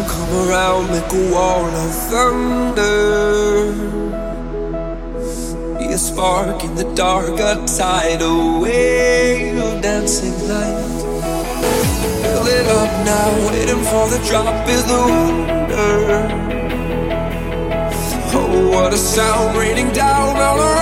come around, make a wall of thunder. Be a spark in the dark, a tidal wave of dancing light. Fill it up now, waiting for the drop is the wonder. Oh, what a sound raining down all around.